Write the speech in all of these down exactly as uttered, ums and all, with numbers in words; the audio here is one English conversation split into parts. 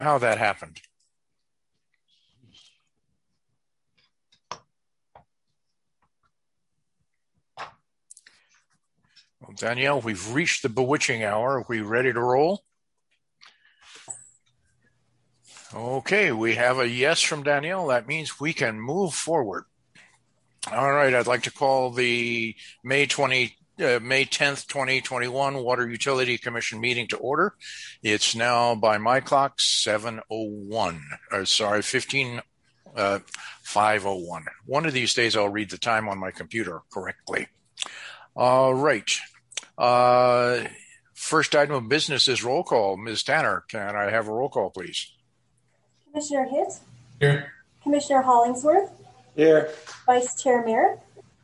how that happened. Well, Danielle, we've reached the bewitching hour. Are we ready to roll? Okay, we have a yes from Danielle. That means we can move forward. All right, I'd like to call the May twentieth, uh, May tenth, twenty twenty-one Water Utility Commission meeting to order. It's now, by my clock, seven oh one. Or sorry, fifteen, uh, five oh one. One of these days I'll read the time on my computer correctly. All right. Uh, first item of business is roll call. Miz Tanner, can I have a roll call, please? Commissioner Hitt? Here. Commissioner Hollingsworth? Here. Vice Chair Merritt?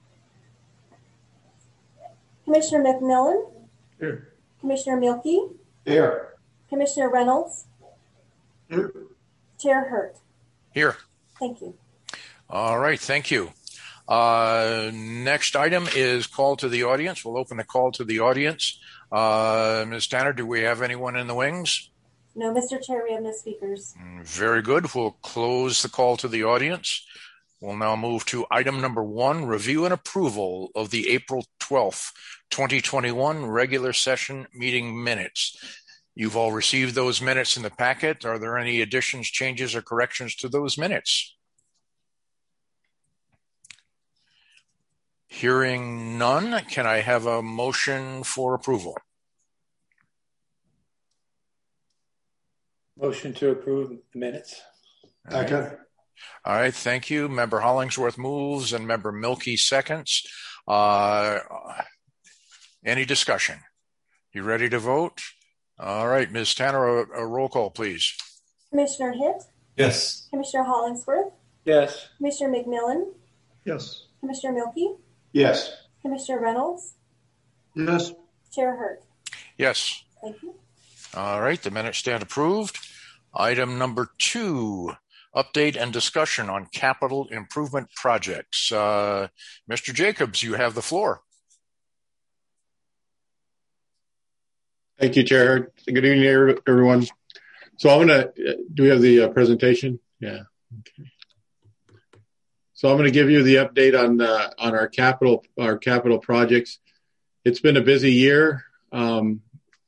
Commissioner McMillan? Here. Commissioner Mielke? Here. Commissioner Reynolds? Here. Chair Hurt? Here. Thank you. All right, thank you. Uh, next item is call to the audience. We'll open the call to the audience. Uh, Miz Tanner, do we have anyone in the wings? No, Mister Chair, we have no speakers. Very good. We'll close the call to the audience. We'll now move to item number one, review and approval of the April twelfth, twenty twenty-one regular session meeting minutes. You've all received those minutes in the packet. Are there any additions, changes, or corrections to those minutes? Hearing none, can I have a motion for approval? Motion to approve the minutes. Second. All right, thank you. Member Hollingsworth moves and Member Mielke seconds. Uh, any discussion? You ready to vote? All right, Miz Tanner, a, a roll call, please. Commissioner Hitt? Yes. Commissioner Hollingsworth? Yes. Commissioner McMillan? Yes. Commissioner Mielke? Yes. Commissioner Reynolds? Yes. Chair Hurt? Yes. Thank you. All right, the minutes stand approved. Item number two, update and discussion on capital improvement projects. Uh, Mister Jacobs, you have the floor. Thank you, Chair. Good evening, everyone. So I'm going to, do we have the uh, presentation? Yeah. Okay. So I'm going to give you the update on uh, on our capital our capital projects. It's been a busy year. Um,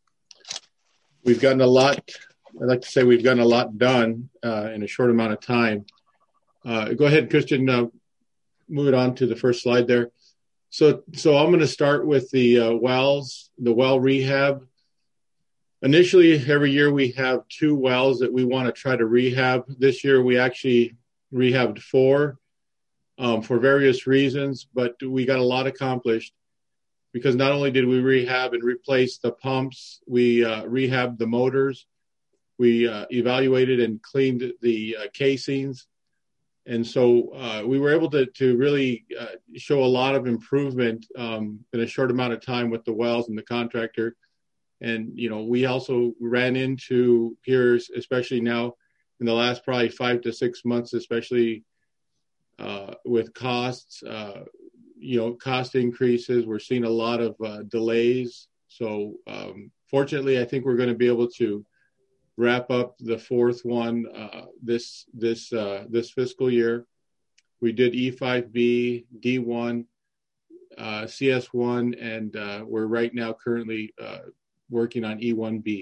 we've gotten a lot. I'd like to say we've gotten a lot done uh, in a short amount of time. Uh, go ahead, Christian. Uh, move it on to the first slide there. So so I'm going to start with the uh, wells, the well rehab. Initially, every year we have two wells that we want to try to rehab. This year we actually rehabbed four. Um, for various reasons, but we got a lot accomplished because not only did we rehab and replace the pumps, we uh, rehabbed the motors, we uh, evaluated and cleaned the uh, casings, and so uh, we were able to, to really uh, show a lot of improvement um, in a short amount of time with the wells and the contractor. And, you know, we also ran into here, especially now in the last probably five to six months, especially Uh, with costs, uh, you know, cost increases. We're seeing a lot of uh, delays. So um, fortunately, I think we're going to be able to wrap up the fourth one uh, this this uh, this fiscal year. We did E five B, D one, uh, C S one, and uh, we're right now currently uh, working on E one B.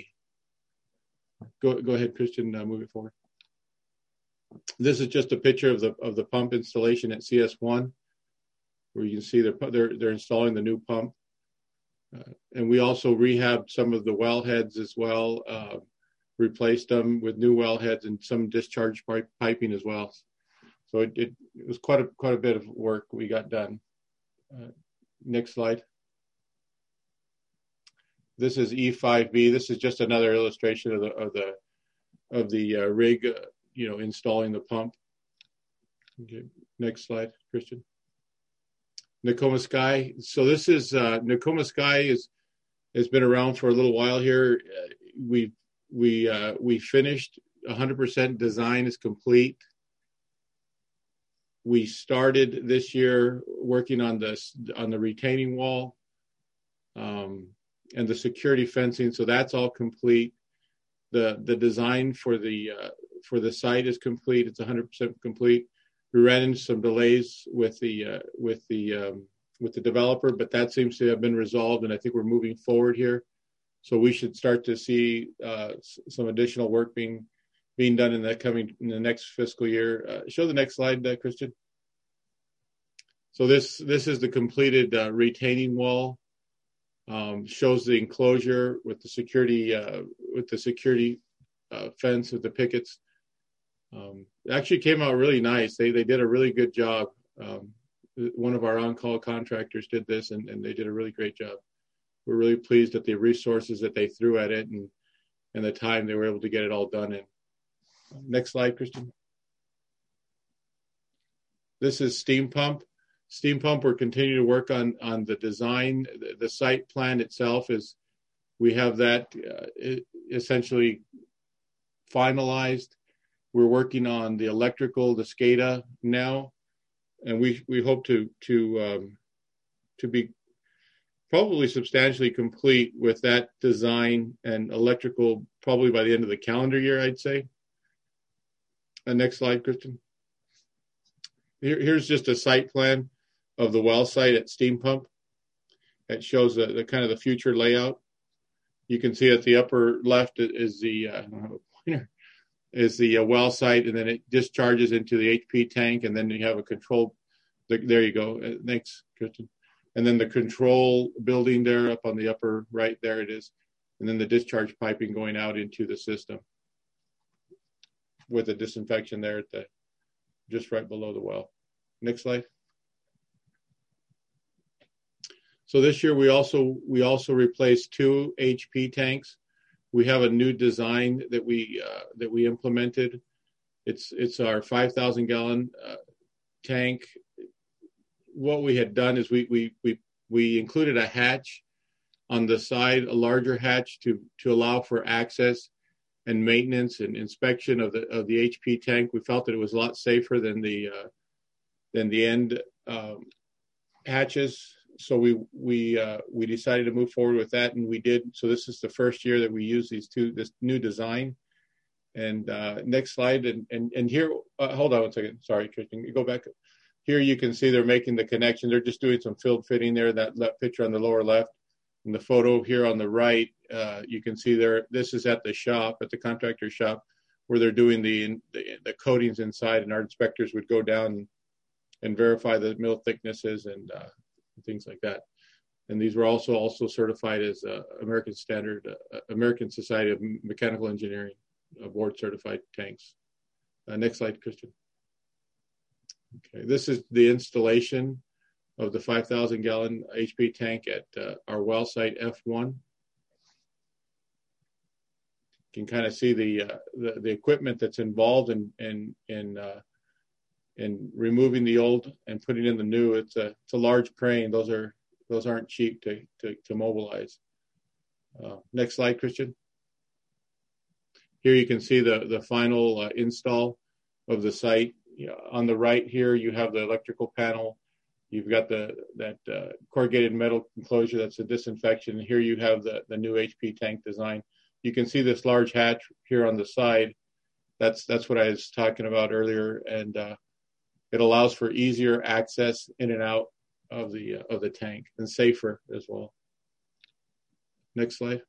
Go go ahead, Christian. Uh, move it forward. This is just a picture of the of the pump installation at C S one, where you can see they're they're, they're installing the new pump, uh, and we also rehabbed some of the well heads as well, uh, replaced them with new well heads and some discharge pipe, piping as well. So it, it, it was quite a quite a bit of work we got done. Uh, next slide. This is E five B. This is just another illustration of the of the of the uh, rig. Uh, you know, installing the pump. Okay, next slide, Christian. Nakoma Sky. So this is, uh, Nakoma Sky is, has been around for a little while here. Uh, we, we, uh, we finished one hundred percent design is complete. We started this year working on this, on the retaining wall um, and the security fencing. So that's all complete. the the design for the uh, for the site is complete. It's one hundred percent complete. We ran into some delays with the uh, with the um, with the developer, but that seems to have been resolved, and I think we're moving forward here. So we should start to see uh, some additional work being being done in the coming in the next fiscal year. Uh, show the next slide, uh, Christian. So this this is the completed uh, retaining wall. Um, shows the enclosure with the security uh, with the security uh, fence with the pickets. Um, it actually came out really nice. They they did a really good job. Um, one of our on-call contractors did this, and, and they did a really great job. We're really pleased at the resources that they threw at it and and the time they were able to get it all done in. Next slide, Christian. This is steam pump. Steam pump, we're continuing to work on, on the design. The, the site plan itself is, we have that uh, essentially finalized. We're working on the electrical, the SCADA now, and we, we hope to, to, um, to be probably substantially complete with that design and electrical probably by the end of the calendar year, I'd say. Uh, next slide, Kristen. Here, here's just a site plan of the well site at Steam Pump. It shows the, the kind of the future layout. You can see at the upper left is the uh, I don't have a pointer, is the uh, well site, and then it discharges into the H P tank, and then you have a control. The, there you go. Uh, thanks, Kristen. And then the control building there up on the upper right, there it is. And then the discharge piping going out into the system with the disinfection there at the just right below the well. Next slide. So this year we also we also replaced two H P tanks. We have a new design that we uh, that we implemented. It's it's our five thousand gallon uh, tank. What we had done is we we we we included a hatch on the side, a larger hatch to to allow for access and maintenance and inspection of the of the H P tank. We felt that it was a lot safer than the uh, than the end um, hatches. So we we uh, we decided to move forward with that, and we did. So this is the first year that we use these two this new design. And uh, next slide, and and and here, uh, hold on one second. Sorry, Christian, you go back. Here you can see they're making the connection. They're just doing some field fitting there. That left picture on the lower left, and the photo here on the right, uh, you can see there. This is at the shop, at the contractor shop, where they're doing the the, the coatings inside, and our inspectors would go down and, and verify the mill thicknesses and. Uh, things like that. And these were also also certified as uh, American Standard, uh, American Society of Mechanical Engineering, uh, board certified tanks. Uh, next slide, Christian. Okay, this is the installation of the five thousand gallon H P tank at uh, our well site F one. You can kind of see the, uh, the the equipment that's involved in in in uh, in removing the old and putting in the new. It's a it's a large crane. Those are those aren't cheap to to, to mobilize. Uh, next slide, Christian. Here you can see the the final uh, install of the site. You know, on the right here, you have the electrical panel. You've got the that uh, corrugated metal enclosure. That's the disinfection. Here you have the the new H P tank design. You can see this large hatch here on the side. That's that's what I was talking about earlier, and uh, it allows for easier access in and out of the uh, of the tank, and safer as well. Next slide.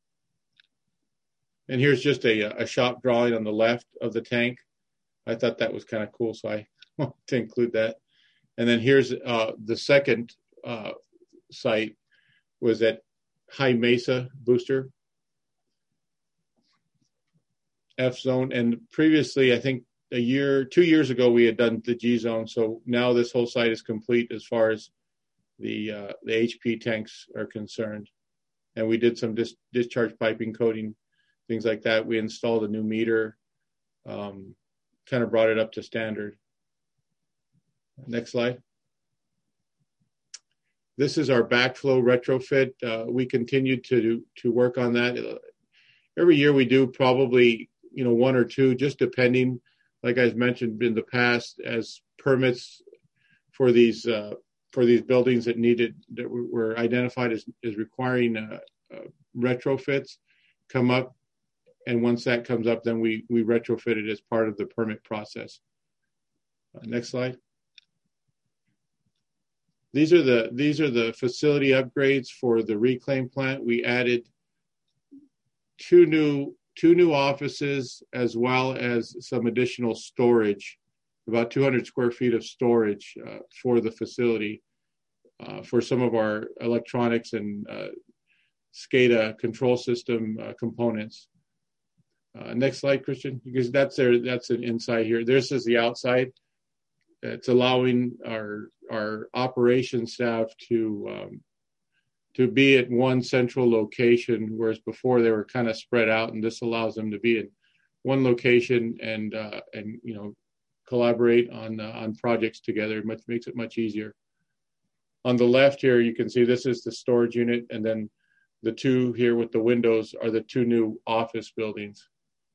And here's just a, a shop drawing on the left of the tank. I thought that was kind of cool, so I wanted to include that. And then here's uh, the second uh, site was at High Mesa Booster, F zone. And previously, I think a year, two years ago, we had done the G zone. So now this whole site is complete as far as the uh, the H P tanks are concerned. And we did some dis- discharge piping coating, things like that. We installed a new meter, um, kind of brought it up to standard. Next slide. This is our backflow retrofit. Uh, we continued to to work on that. Every year we do probably, you know, one or two, just depending, like I've mentioned in the past, as permits for these uh, for these buildings that needed that were identified as, as requiring uh, uh, retrofits come up. and once that comes up, then we we retrofit it as part of the permit process. Uh, next slide. These are the these are the facility upgrades for the reclaim plant. We added two new two new offices as well as some additional storage, about two hundred square feet of storage uh, for the facility uh, for some of our electronics and uh, SCADA control system uh, components. Uh, next slide, Christian, because that's there. That's an inside here. This is the outside. It's allowing our our operations staff to um, to be at one central location, whereas before they were kind of spread out. And this allows them to be in one location and uh, and you know collaborate on uh, on projects together. It much makes it much easier. On the left here, you can see this is the storage unit, and then the two here with the windows are the two new office buildings.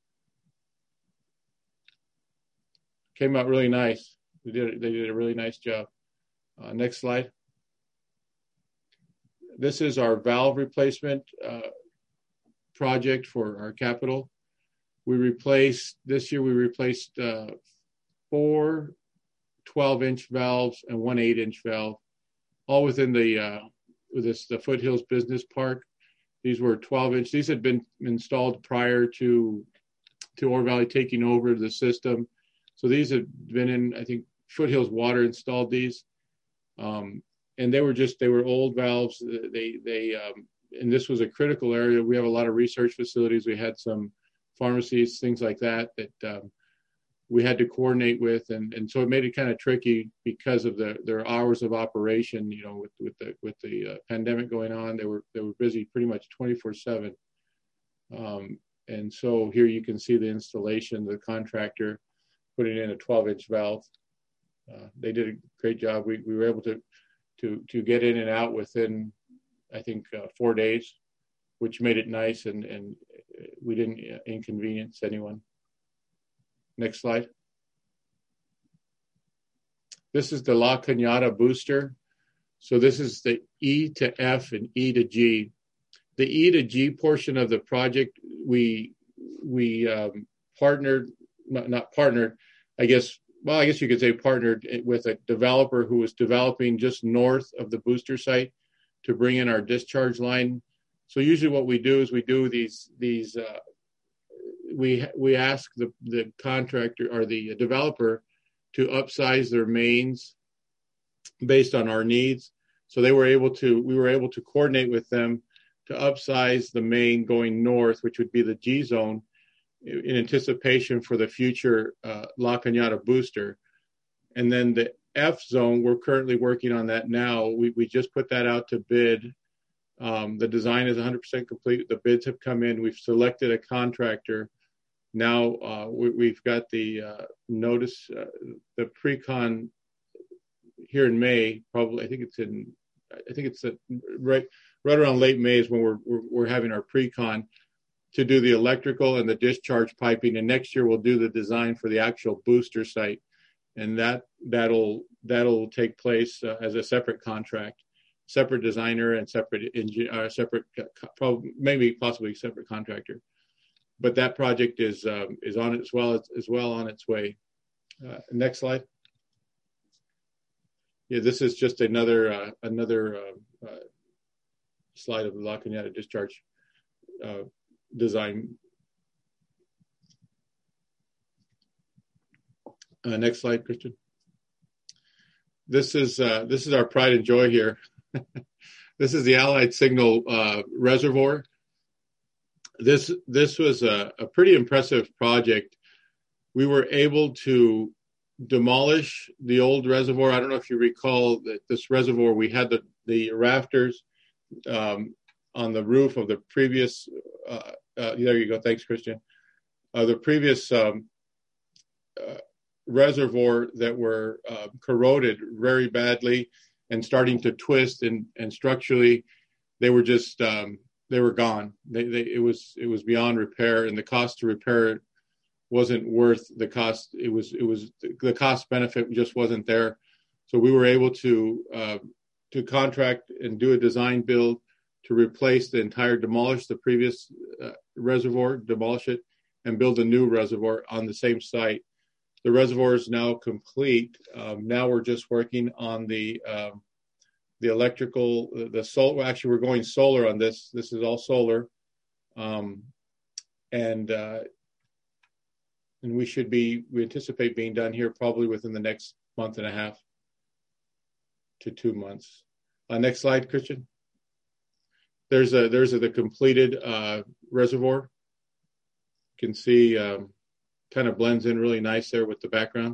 Came out really nice. They did, they did a really nice job. Uh, next slide. This is our valve replacement uh, project for our capital. We replaced, this year we replaced uh, four twelve inch valves and one eight inch valve, all within the, uh, with this, the Foothills Business Park. These were twelve inch. These had been installed prior to, to Ore Valley taking over the system. So these have been in, I think Foothills Water installed these. Um, and they were just, they were old valves. They, they, um, and this was a critical area. We have a lot of research facilities. We had some pharmacies, things like that, that um, we had to coordinate with. And, and so it made it kind of tricky because of the, their hours of operation, you know, with, with the, with the uh, pandemic going on, they were, they were busy pretty much twenty-four seven. Um, and so here you can see the installation, the contractor putting in a twelve inch valve. Uh, they did a great job. We, we were able to, to, to get in and out within, I think, uh, four days, which made it nice, and, and we didn't inconvenience anyone. Next slide. This is the La Cañada booster. So this is the E to F and E to G. The E to G portion of the project, we, we um, partnered, not, not partnered, I guess, well, I guess you could say partnered with a developer who was developing just north of the booster site to bring in our discharge line. So usually what we do is we do these, these uh, we we ask the, the contractor or the developer to upsize their mains based on our needs. So they were able to, we were able to coordinate with them to upsize the main going north, which would be the G zone, in anticipation for the future uh, La Cañada booster. And then the F zone, we're currently working on that now. We, we just put that out to bid. Um, the design is one hundred percent complete. The bids have come in. We've selected a contractor. Now uh, we, we've got the uh, notice, uh, the pre-con here in May, probably, I think it's in, I think it's a, right, right around late May is when we're, we're, we're having our pre-con to do the electrical and the discharge piping. And next year we'll do the design for the actual booster site. And that, that'll, that'll take place uh, as a separate contract, separate designer and separate, engine, uh, separate, probably, maybe possibly separate contractor. But that project is, um, is on it as well, as well on its way. Uh, next slide. Yeah, this is just another, uh, another uh, uh, slide of the La Cañada discharge uh, design. Uh, next slide, Christian. This is uh, this is our pride and joy here. This is the Allied Signal uh, reservoir. This this was a, a pretty impressive project. We were able to demolish the old reservoir. I don't know if you recall that this reservoir, we had the the rafters um, on the roof of the previous. Uh, uh, there you go. Thanks, Christian. Uh, the previous um, uh, reservoir that were uh, corroded very badly and starting to twist, and, and structurally they were just um, they were gone. They, they, it was it was beyond repair, and the cost to repair it wasn't worth the cost. It was it was the cost benefit just wasn't there. So we were able to uh, to contract and do a design build to replace the entire, demolish the previous uh, reservoir, demolish it, and build a new reservoir on the same site. The reservoir is now complete. Um, now we're just working on the um, the electrical, the solar. Well, actually, we're going solar on this. This is all solar, um, and uh, and we should be. We anticipate being done here probably within the next month and a half to two months. Uh, next slide, Christian. There's a there's a, the completed uh, reservoir. You can see um, kind of blends in really nice there with the background.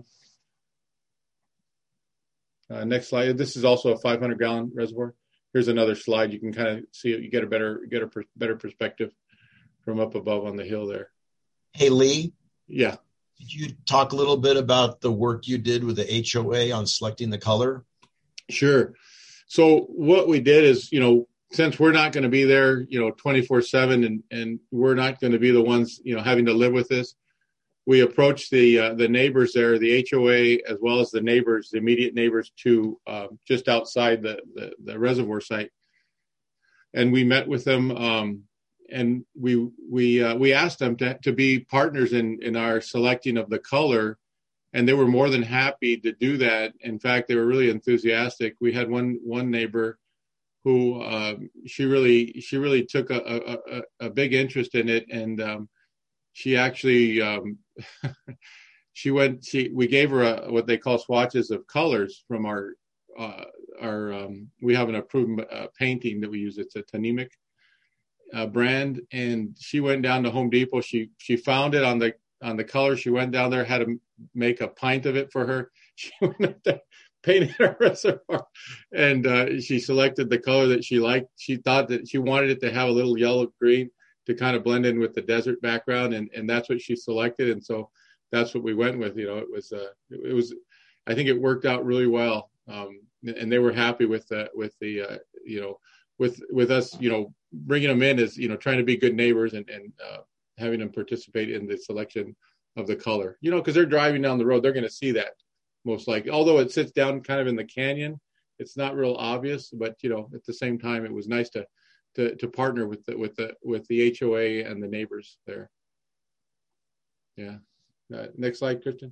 Uh, next slide. This is also a five hundred gallon reservoir. Here's another slide. You can kind of see it. You get a better get a per, better perspective from up above on the hill there. Hey, Lee. Yeah. Could you talk a little bit about the work you did with the H O A on selecting the color? Sure. So what we did is, you know, since we're not going to be there, you know, twenty-four seven and, and we're not going to be the ones, you know, having to live with this, we approached the uh, the neighbors there, the H O A, as well as the neighbors, the immediate neighbors to uh, just outside the, the, the reservoir site. And we met with them um, and we we uh, we asked them to, to be partners in, in our selecting of the color. And they were more than happy to do that. In fact, they were really enthusiastic. We had one one neighbor who uh, she really she really took a, a, a, a big interest in it, and um, she actually um, she went. She we gave her a, what they call swatches of colors from our uh, our. Um, we have an approved uh, painting that we use. It's a Tanimic uh, brand, and she went down to Home Depot. She she found it on the on the color. She went down there, had to make a pint of it for her. She went up there, painted her reservoir, and uh, she selected the color that she liked. She thought that she wanted it to have a little yellow green to kind of blend in with the desert background, and, and that's what she selected. And so that's what we went with. You know, it was uh, it, it was, I think it worked out really well, um, and they were happy with the with the uh, you know with with us you know bringing them in as you know trying to be good neighbors and and uh, having them participate in the selection of the color. You know, because they're driving down the road, they're going to see that. Most likely, although it sits down kind of in the canyon, it's not real obvious. But you know, at the same time, it was nice to to, to partner with the with the with the H O A and the neighbors there. Yeah. Uh, next slide, Christian.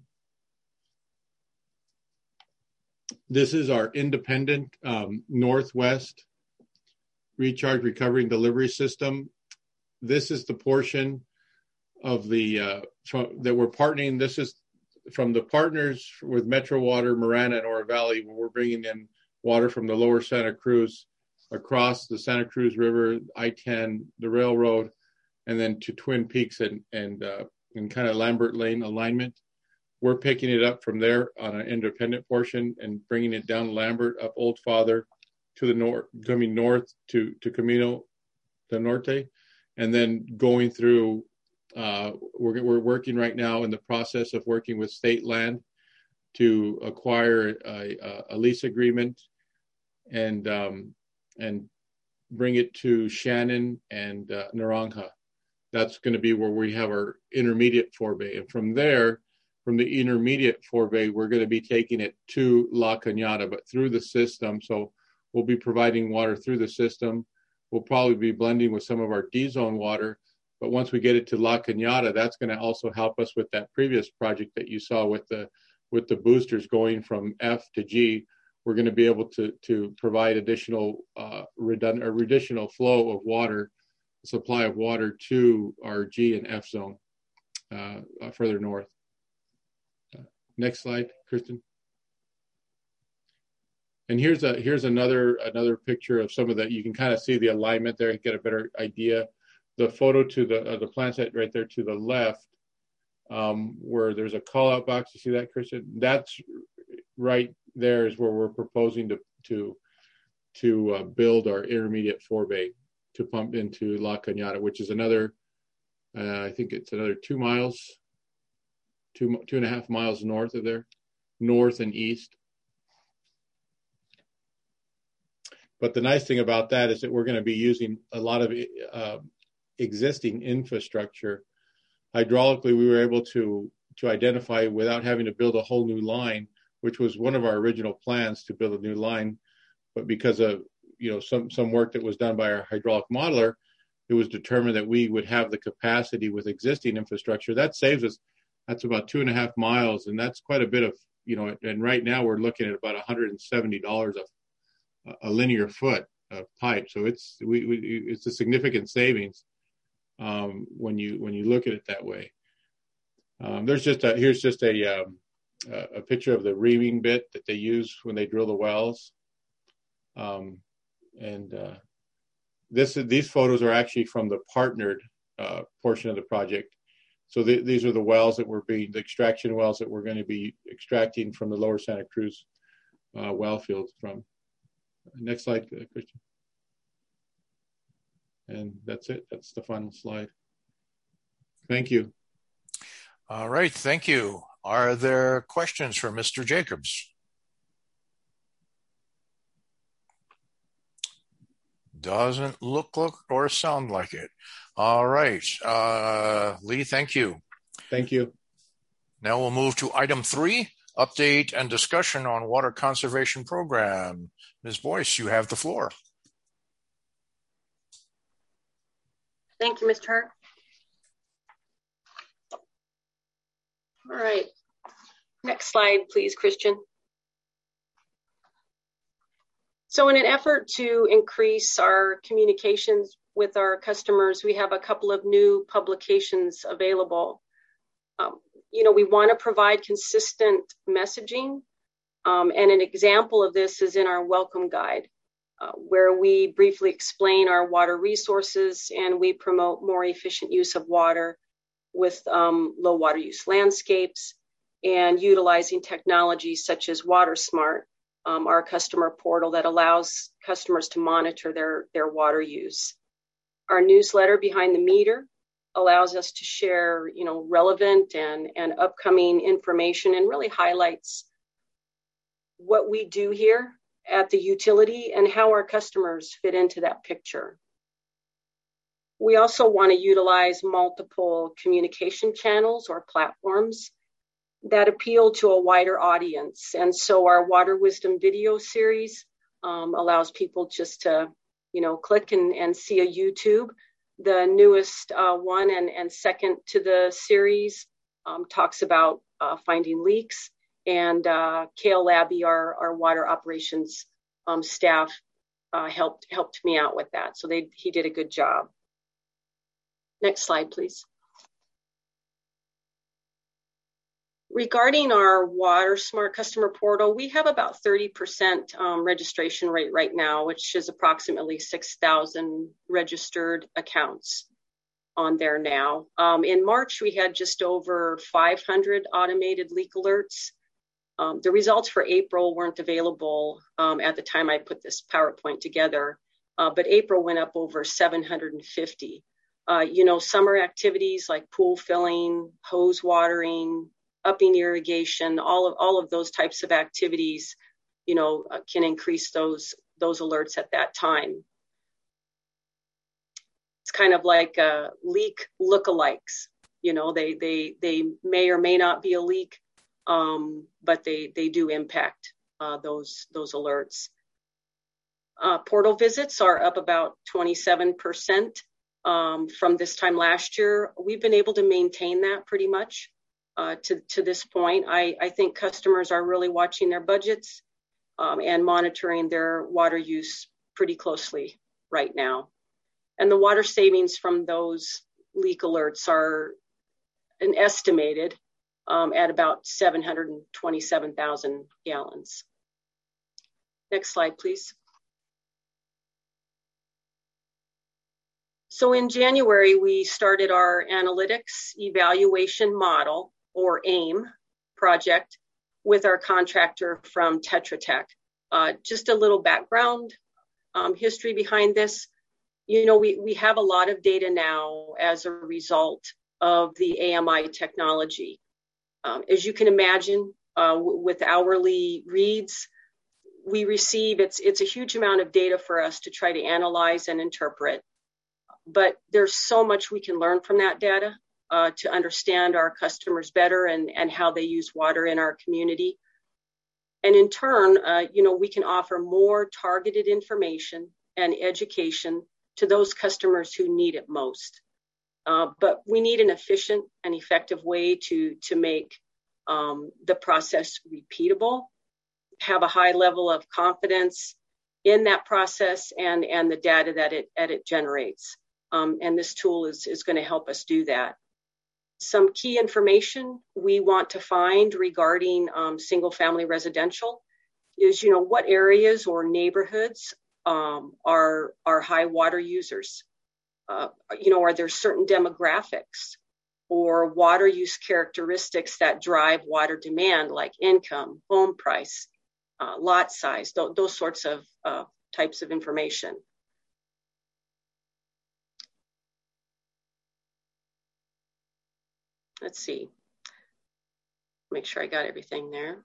This is our independent um, Northwest recharge, recovery, and delivery system. This is the portion of the uh, from, that we're partnering. This is from the partners with Metro Water, Marana, and Oro Valley, where we're bringing in water from the lower Santa Cruz across the Santa Cruz River, I ten, the railroad, and then to Twin Peaks and and uh, and kind of Lambert Lane alignment. We're picking it up from there on an independent portion and bringing it down Lambert, up Old Father to the north, coming north to to Camino del Norte, and then going through. Uh, we're, we're working right now in the process of working with state land to acquire a, a lease agreement and um, and bring it to Shannon and uh, Naranja. That's going to be where we have our intermediate forebay. And from there, from the intermediate forebay, we're going to be taking it to La Cañada, but through the system. So we'll be providing water through the system. We'll probably be blending with some of our D-zone water. But once we get it to La Cañada, that's going to also help us with that previous project that you saw with the with the boosters going from F to G. We're going to be able to to provide additional uh, redundant or additional flow of water, supply of water to our G and F zone uh, uh, further north. Uh, next slide, Kristen. And here's a here's another another picture of some of that. You can kind of see the alignment there, get a better idea. The photo to the uh, the plant set right there to the left, um, where there's a call out box. You see that, Christian? That's right there is where we're proposing to to to uh, build our intermediate forebay to pump into La Cañada, which is another, uh, I think it's another two miles, two two and a half miles north of there, north and east. But the nice thing about that is that we're going to be using a lot of uh, existing infrastructure. Hydraulically, we were able to to identify without having to build a whole new line, which was one of our original plans to build a new line. But because of you know some some work that was done by our hydraulic modeler, it was determined that we would have the capacity with existing infrastructure. That saves us, that's about two and a half miles, and that's quite a bit of, you know, and right now we're looking at about one hundred seventy dollars a, a linear foot of pipe. So it's we, we it's a significant savings um, when you when you look at it that way. Um, there's just a, here's just a um, a picture of the reaming bit that they use when they drill the wells. Um, and uh, this these photos are actually from the partnered uh, portion of the project. So the, these are the wells that were being, the extraction wells that we're going to be extracting from the Lower Santa Cruz uh, well fields from. Next slide, Christian. And that's it. That's the final slide. Thank you. All right, thank you. Are there questions for Mister Jacobs? Doesn't look, look or sound like it. All right, uh, Lee, thank you. Thank you. Now we'll move to item three, update and discussion on water conservation program. Miz Boyce, you have the floor. Thank you, Mister Hart. All right, next slide, please, Christian. So in an effort to increase our communications with our customers, we have a couple of new publications available. Um, you know, we want to provide consistent messaging, um, and an example of this is in our welcome guide, uh, where we briefly explain our water resources and we promote more efficient use of water with um, low water use landscapes and utilizing technologies such as WaterSmart, um, our customer portal that allows customers to monitor their, their water use. Our newsletter, Behind the Meter, allows us to share, you know, relevant and, and upcoming information and really highlights what we do here at the utility and how our customers fit into that picture. We also want to utilize multiple communication channels or platforms that appeal to a wider audience. And so our Water Wisdom video series um, allows people just to, you know, click and, and see a YouTube. The newest uh, one and, and second to the series um, talks about uh, finding leaks. And uh, Kale Labby, our, our water operations um, staff, uh, helped helped me out with that. So they he did a good job. Next slide, please. Regarding our WaterSmart customer portal, we have about thirty percent um, registration rate right now, which is approximately six thousand registered accounts on there now. Um, in March, we had just over five hundred automated leak alerts. Um, the results for April weren't available um, at the time I put this PowerPoint together, uh, but April went up over seven hundred fifty. Uh, you know, summer activities like pool filling, hose watering, upping irrigation, all of all of those types of activities, you know, uh, can increase those those alerts at that time. It's kind of like uh, leak lookalikes. You know, they they they may or may not be a leak, um, but they they do impact uh, those those alerts. Uh, portal visits are up about twenty-seven percent. Um, from this time last year. We've been able to maintain that pretty much uh, to, to this point. I, I think customers are really watching their budgets um, and monitoring their water use pretty closely right now. And the water savings from those leak alerts are an estimated um, at about seven hundred twenty-seven thousand gallons. Next slide, please. So in January, we started our analytics evaluation model, or AIM, project with our contractor from Tetra Tech. Uh, just a little background um, history behind this. You know, we, we have a lot of data now as a result of the A M I technology. Um, as you can imagine, uh, w- with hourly reads, we receive, it's, it's a huge amount of data for us to try to analyze and interpret. But there's so much we can learn from that data uh, to understand our customers better and, and how they use water in our community. And in turn, uh, you know, we can offer more targeted information and education to those customers who need it most. Uh, but we need an efficient and effective way to, to make um, the process repeatable, have a high level of confidence in that process and, and the data that it, that it generates. Um, and this tool is, is going to help us do that. Some key information we want to find regarding um, single family residential is, you know, what areas or neighborhoods um, are, are high water users? Uh, you know, are there certain demographics or water use characteristics that drive water demand, like income, home price, uh, lot size, th- those sorts of uh, types of information. Let's see. Make sure I got everything there.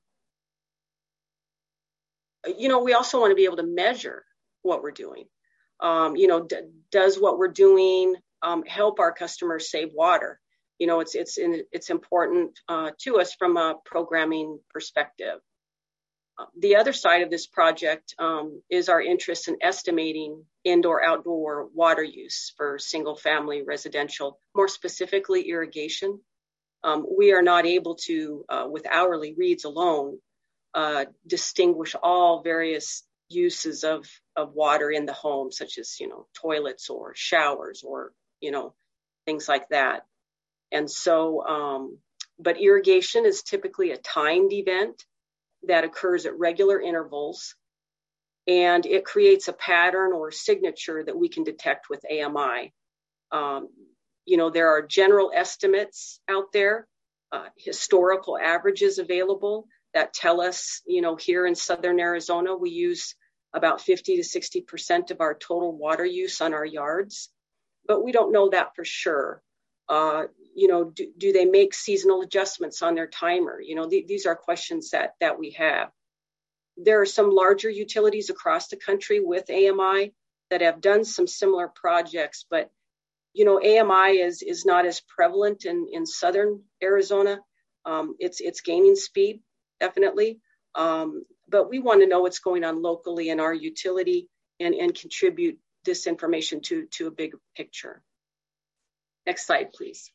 You know, we also want to be able to measure what we're doing. Um, you know, d- does what we're doing um, help our customers save water? You know, it's it's in, it's important uh, to us from a programming perspective. Uh, the other side of this project um, is our interest in estimating indoor-outdoor water use for single-family residential, more specifically irrigation. Um, we are not able to, uh, with hourly reads alone, uh, distinguish all various uses of, of water in the home, such as, you know, toilets or showers or, you know, things like that. And so, um, but irrigation is typically a timed event that occurs at regular intervals, and it creates a pattern or signature that we can detect with A M I. Um, you know, there are general estimates out there, uh, historical averages available that tell us, you know, here in Southern Arizona, we use about fifty to sixty percent of our total water use on our yards, but we don't know that for sure. Uh, you know, do, do they make seasonal adjustments on their timer? You know, th- these are questions that, that we have. There are some larger utilities across the country with A M I that have done some similar projects, but, you know, A M I is, is not as prevalent in, in Southern Arizona. Um, it's, it's gaining speed, definitely. Um, but we want to know what's going on locally in our utility and, and contribute this information to, to a big picture. Next slide, please.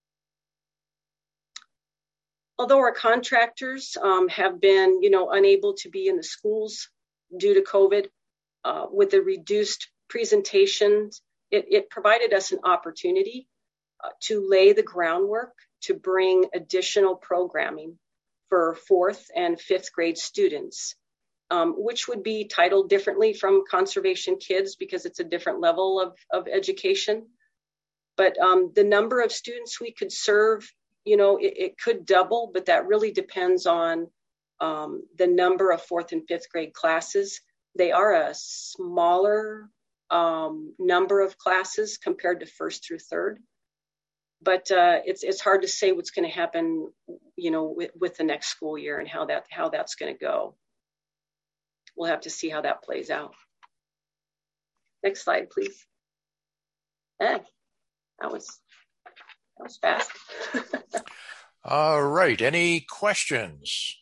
Although our contractors um, have been, you know, unable to be in the schools due to COVID, uh, with the reduced presentations, it, it provided us an opportunity uh, to lay the groundwork to bring additional programming for fourth and fifth grade students, um, which would be titled differently from Conservation Kids because it's a different level of, of education. But um, the number of students we could serve, you know, it, it could double, but that really depends on um, the number of fourth and fifth grade classes. They are a smaller um, number of classes compared to first through third. But uh, it's it's hard to say what's going to happen, you know, with, with the next school year and how that how that's going to go. We'll have to see how that plays out. Next slide, please. Eh, that was that was fast. All right. Any questions?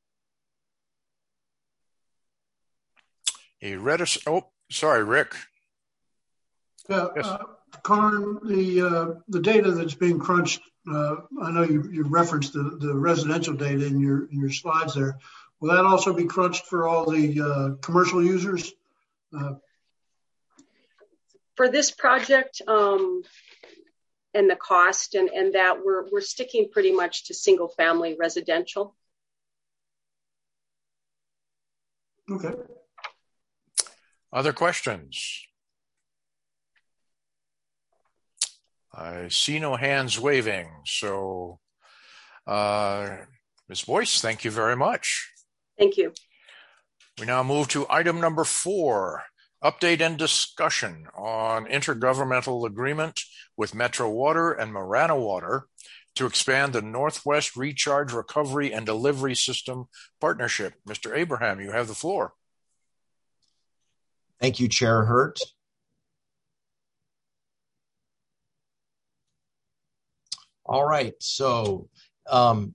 You read us? Oh, sorry, Rick. Yeah, Yes. uh, Carmen, the uh, the data that's being crunched. Uh, I know you, you referenced the, the residential data in your in your slides there. Will that also be crunched for all the uh, commercial users? Uh, For this project um, and the cost and, and that, we're we're sticking pretty much to single family residential. okay. Other questions? I see no hands waving. So, uh, Miz Boyce, thank you very much. Thank you. We now move to item number four, update and discussion on intergovernmental agreement with Metro Water and Marana Water to expand the Northwest Recharge Recovery and Delivery System Partnership. Mister Abraham, you have the floor. Thank you, Chair Hurt. All right, so um,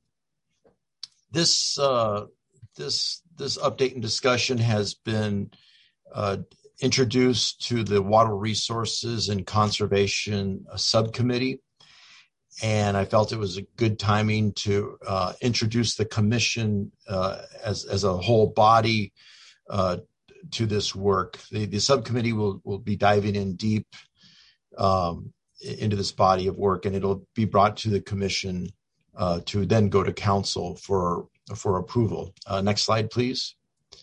this uh, this this update and discussion has been uh, introduced to the Water Resources and Conservation Subcommittee, and I felt it was a good timing to uh, introduce the commission uh, as, as a whole body uh, to this work. The, the subcommittee will, will be diving in deep um, into this body of work, and it'll be brought to the commission uh, to then go to council for, for approval. Uh, next slide, please.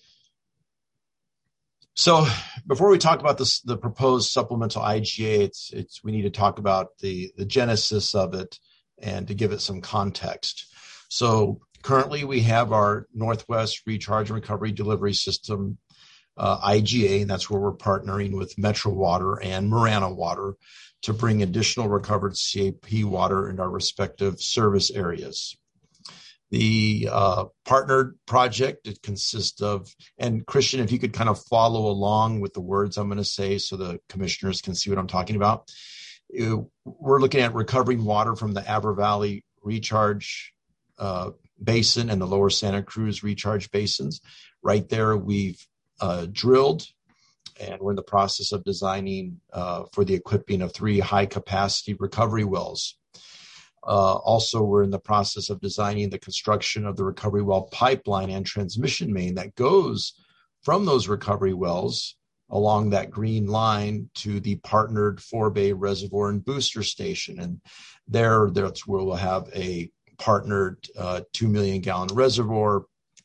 So before we talk about this, the proposed supplemental I G A, it's, it's, we need to talk about the, the genesis of it and to give it some context. So currently we have our Northwest Recharge and Recovery Delivery System, uh, I G A, and that's where we're partnering with Metro Water and Marana Water to bring additional recovered C A P water in our respective service areas. The uh, partnered project, it consists of, and Christian, if you could kind of follow along with the words I'm going to say so the commissioners can see what I'm talking about. We're looking at recovering water from the Aber Valley Recharge uh, Basin and the Lower Santa Cruz Recharge Basins. Right there, we've uh, drilled, and we're in the process of designing uh, for the equipping of three high-capacity recovery wells. Uh, also, we're in the process of designing the construction of the recovery well pipeline and transmission main that goes from those recovery wells along that green line to the partnered Forebay Reservoir and Booster Station. And there, that's where we'll have a partnered uh, two million gallon reservoir.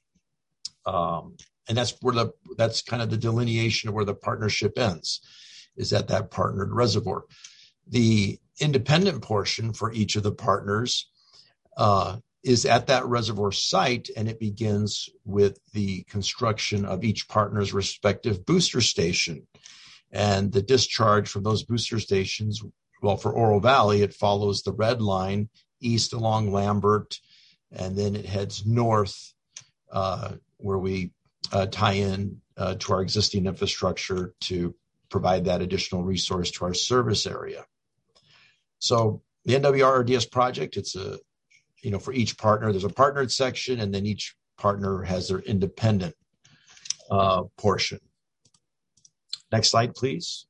Um, and that's where the, that's kind of the delineation of where the partnership ends, is at that partnered reservoir. The independent portion for each of the partners uh, is at that reservoir site, and it begins with the construction of each partner's respective booster station. And the discharge from those booster stations, well, for Oro Valley, it follows the red line east along Lambert, and then it heads north uh, where we uh, tie in uh, to our existing infrastructure to provide that additional resource to our service area. So the N W R R D S project, it's a, you know, for each partner, there's a partnered section, and then each partner has their independent uh, portion. Next slide, please.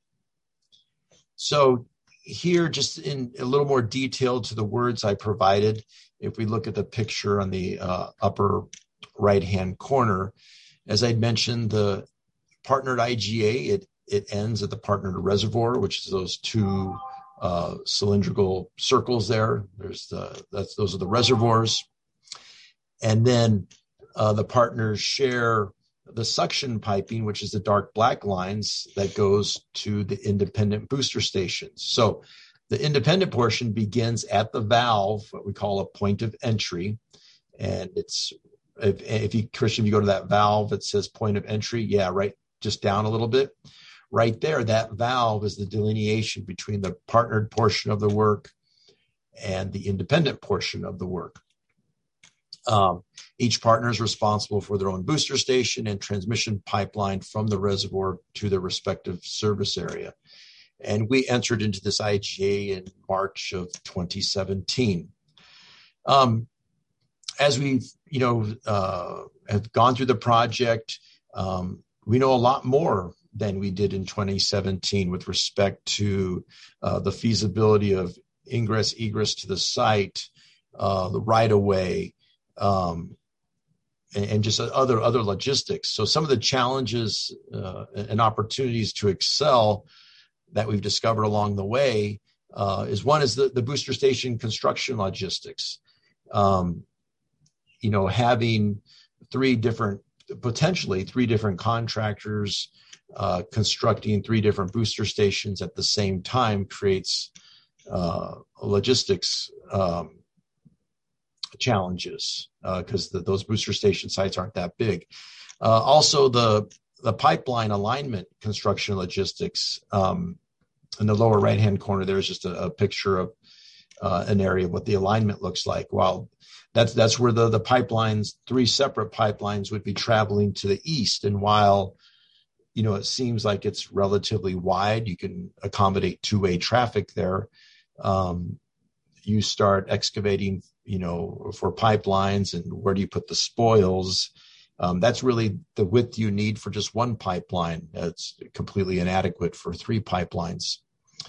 So here, just in a little more detail to the words I provided, if we look at the picture on the uh, upper right-hand corner, as I'd mentioned, the partnered I G A, it, it ends at the partnered reservoir, which is those two uh, cylindrical circles there. There's the, that's, those are the reservoirs. And then uh, the partners share the suction piping, which is the dark black lines that goes to the independent booster stations. So the independent portion begins at the valve, what we call a point of entry. And it's, if, if you, Christian, if you go to that valve, it says point of entry. Yeah, right. Just down a little bit. Right there, that valve is the delineation between the partnered portion of the work and the independent portion of the work. Um, each partner is responsible for their own booster station and transmission pipeline from the reservoir to their respective service area. And we entered into this I G A in March of twenty seventeen. Um, as we've, you know, uh, have gone through the project, um, we know a lot more than we did in twenty seventeen with respect to uh, the feasibility of ingress, egress to the site, uh, the right-of-way, um, and, and just other other logistics. So some of the challenges uh, and opportunities to excel that we've discovered along the way uh, is one is the, the booster station construction logistics. Um, you know, having three different, potentially three different contractors uh, constructing three different booster stations at the same time creates uh, logistics um, challenges because uh, those booster station sites aren't that big. Uh, also, the the pipeline alignment construction logistics. Um, in the lower right-hand corner, there's just a, a picture of uh, an area of what the alignment looks like. Well, that's that's where the the pipelines, three separate pipelines, would be traveling to the east. And while you know it seems like it's relatively wide, you can accommodate two-way traffic there. Um, you start excavating, you know, for pipelines, and where do you put the spoils? Um, that's really the width you need for just one pipeline. It's completely inadequate for three pipelines.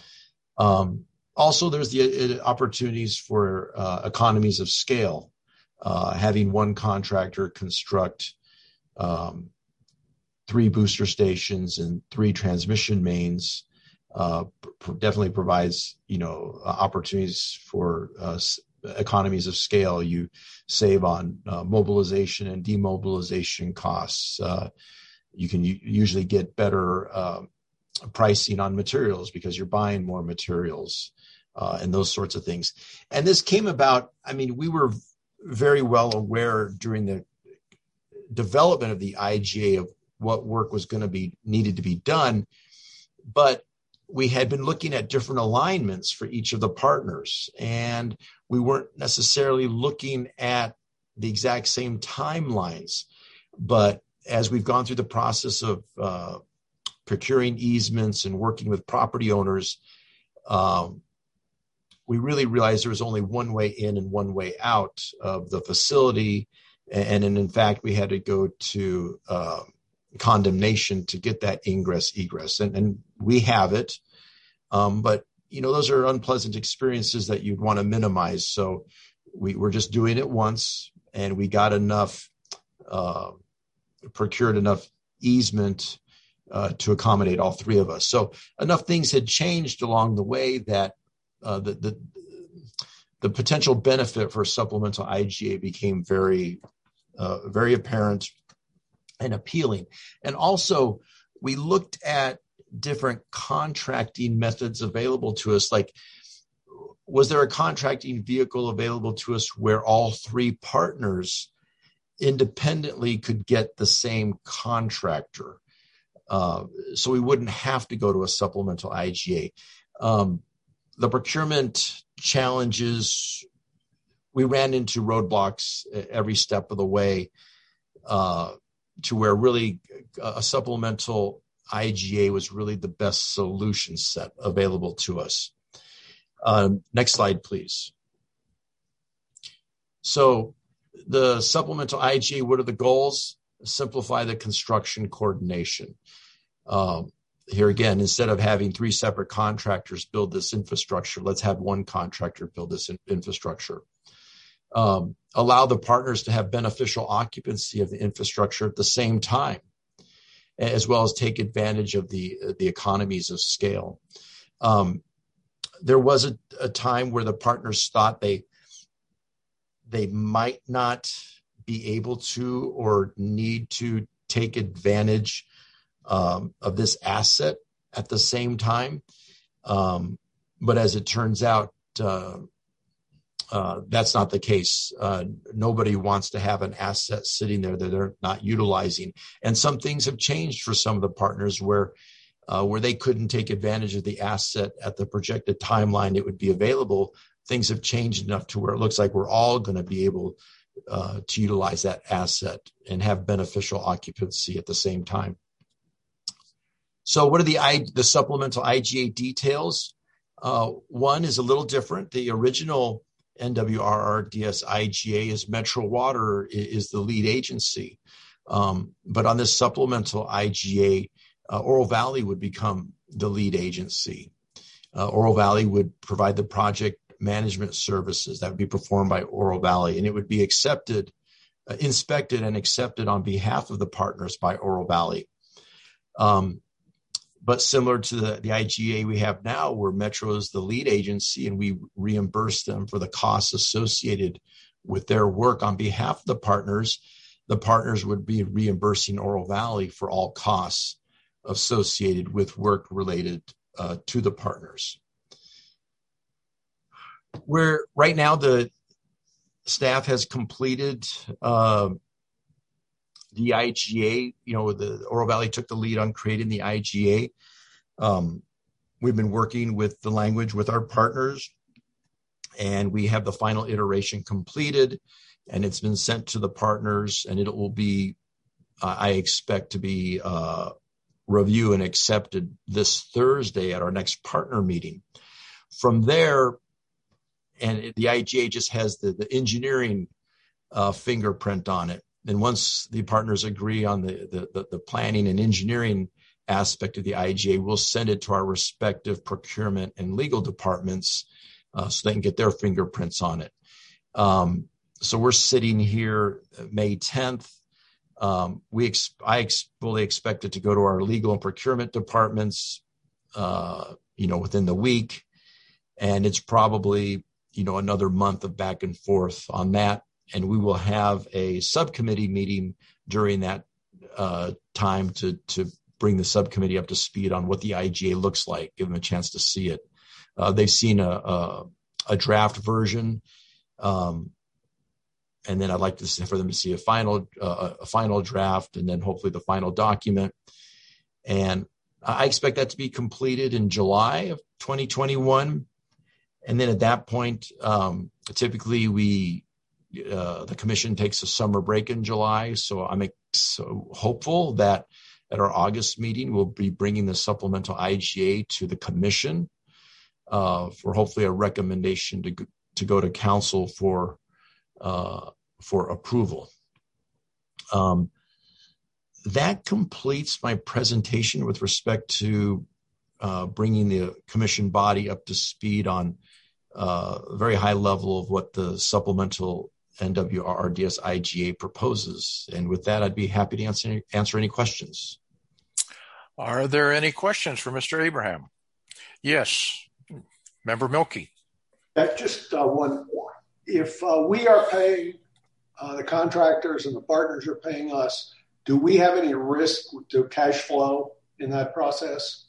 Um, also, there's the uh, opportunities for uh, economies of scale. Uh, having one contractor construct um, three booster stations and three transmission mains uh, pr- definitely provides, you know, uh, opportunities for uh, economies of scale. You save on uh, mobilization and demobilization costs. Uh, you can u- usually get better uh, pricing on materials because you're buying more materials uh, and those sorts of things. And this came about, I mean, we were very well aware during the development of the I G A of what work was going to be needed to be done, but we had been looking at different alignments for each of the partners, and we weren't necessarily looking at the exact same timelines. But as we've gone through the process of uh, procuring easements and working with property owners, um, we really realized there was only one way in and one way out of the facility. And, and in fact, we had to go to uh, condemnation to get that ingress egress. And, and we have it. Um, but, you know, those are unpleasant experiences that you'd want to minimize. So we were just doing it once, and we got enough, uh, procured enough easement uh, to accommodate all three of us. So enough things had changed along the way that Uh, the, the the potential benefit for supplemental I G A became very, uh, very apparent and appealing. And also, we looked at different contracting methods available to us. Like, was there a contracting vehicle available to us where all three partners independently could get the same contractor? Uh, so we wouldn't have to go to a supplemental I G A. Um, The procurement challenges, we ran into roadblocks every step of the way uh, to where really a supplemental I G A was really the best solution set available to us. Um, next slide, please. So the supplemental I G A, what are the goals? Simplify the construction coordination. Um, Here again, instead of having three separate contractors build this infrastructure, let's have one contractor build this in- infrastructure. Um, allow the partners to have beneficial occupancy of the infrastructure at the same time, as well as take advantage of the, the economies of scale. Um, there was a, a time where the partners thought they, they might not be able to or need to take advantage Um, of this asset at the same time. Um, but as it turns out, uh, uh, that's not the case. Uh, nobody wants to have an asset sitting there that they're not utilizing. And some things have changed for some of the partners where, uh, where they couldn't take advantage of the asset at the projected timeline it would be available. Things have changed enough to where it looks like we're all going to be able uh, to utilize that asset and have beneficial occupancy at the same time. So what are the, I, the supplemental I G A details? Uh, one is a little different. The original N W R R D S I G A is Metro Water is the lead agency. Um, but on this supplemental I G A, uh, Oro Valley would become the lead agency. Uh, Oro Valley would provide the project management services that would be performed by Oro Valley, and it would be accepted, uh, inspected and accepted on behalf of the partners by Oro Valley. Um, But similar to the, the I G A we have now, where Metro is the lead agency and we reimburse them for the costs associated with their work on behalf of the partners, the partners would be reimbursing Oro Valley for all costs associated with work related uh, to the partners. Where right now the staff has completed uh, the I G A, you know, the Oro Valley took the lead on creating the I G A. Um, we've been working with the language with our partners, and we have the final iteration completed, and it's been sent to the partners, and it will be, uh, I expect to be uh, reviewed and accepted this Thursday at our next partner meeting. From there, and the I G A just has the, the engineering uh, fingerprint on it. then once the partners agree on the, the, the, the planning and engineering aspect of the I G A, we'll send it to our respective procurement and legal departments uh, so they can get their fingerprints on it. Um, so we're sitting here May tenth. Um, we ex- I ex- fully expect it to go to our legal and procurement departments, uh, you know, within the week. And it's probably, you know, another month of back and forth on that. And we will have a subcommittee meeting during that uh, time to, to bring the subcommittee up to speed on what the I G A looks like, give them a chance to see it. Uh, they've seen a, a, a draft version. Um, and then I'd like to see, for them to see a final, uh, a final draft, and then hopefully the final document. And I expect that to be completed in July of twenty twenty-one. And then at that point, um, typically we, uh, the commission takes a summer break in July. So I'm ex- hopeful that at our August meeting, we'll be bringing the supplemental I G A to the commission uh, for hopefully a recommendation to, to go to council for, uh, for approval. Um, that completes my presentation with respect to uh, bringing the commission body up to speed on uh, a very high level of what the supplemental N W R R D S I G A proposes. And with that, I'd be happy to answer any, answer any questions. Are there any questions for Mister Abraham? Yes. Member Milkey. Uh, just uh, one. If uh, we are paying uh, the contractors and the partners are paying us, do we have any risk to cash flow in that process?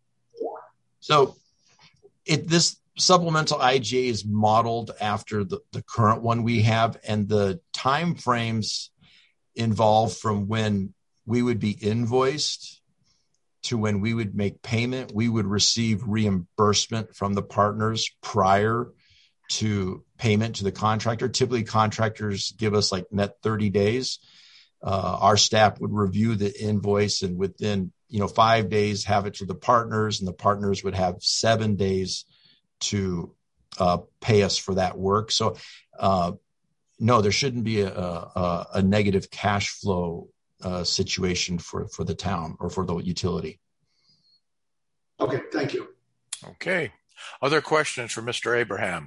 So it, this supplemental I G A is modeled after the, the current one we have, and the time frames involved from when we would be invoiced to when we would make payment. We would receive reimbursement from the partners prior to payment to the contractor. Typically, contractors give us like net thirty days. Uh, our staff would review the invoice and within, you know, five days have it to the partners, and the partners would have seven days to uh, pay us for that work. So, uh, no, there shouldn't be a, a, a negative cash flow uh, situation for, for the town or for the utility. Okay, thank you. Okay. Other questions for Mister Abraham?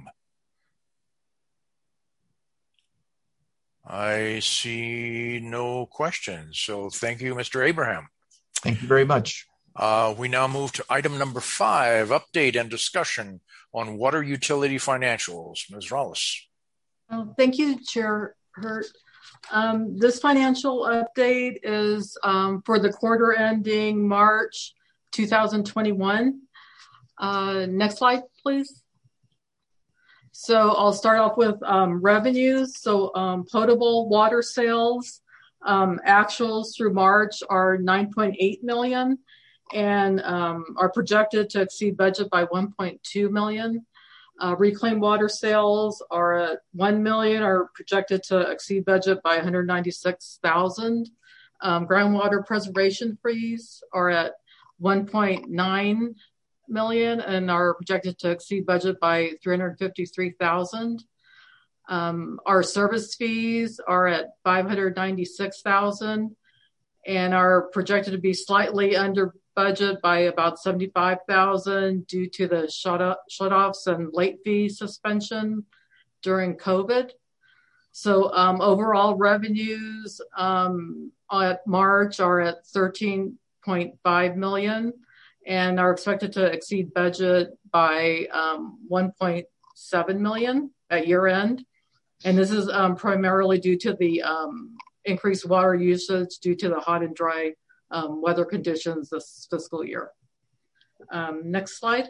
I see no questions. So thank you, Mister Abraham. Thank you very much. Uh, we now move to item number five, update and discussion on water utility financials. Miz Rollis. Oh, thank you, Chair Hurt. Um, this financial update is um, for the quarter ending March two thousand twenty-one. Uh, next slide, please. So I'll start off with um, revenues. So um, potable water sales, um, actuals through March are nine point eight million and um, are projected to exceed budget by one point two million. Uh, reclaimed water sales are at one million, are projected to exceed budget by one hundred ninety-six thousand. Um, groundwater preservation fees are at one point nine million and are projected to exceed budget by three hundred fifty-three thousand. Um, our service fees are at five hundred ninety-six thousand and are projected to be slightly under budget by about seventy-five thousand due to the shut shutoffs and late fee suspension during COVID. So um, overall revenues um, at March are at thirteen point five million and are expected to exceed budget by um, one point seven million at year end. And this is um, primarily due to the um, increased water usage due to the hot and dry um, weather conditions this fiscal year. Um, next slide.